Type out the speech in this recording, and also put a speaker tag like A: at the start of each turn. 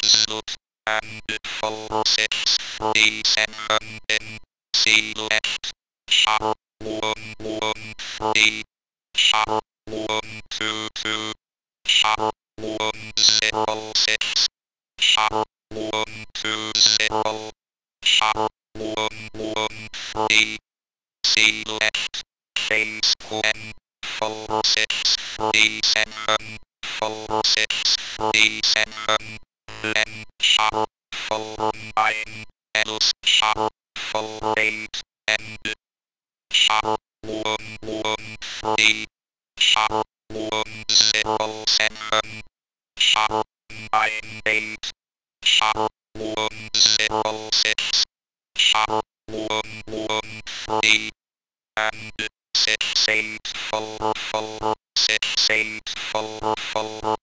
A: Look and 4637 in select sharp 113 sharp 122 sharp 106 sharp 120 sharp 113 select phase 1 4637 4637 then sharp 49 else sharp 48 and sharp 113 sharp 107 sharp 98 sharp 106 sharp 113 and 6844 6844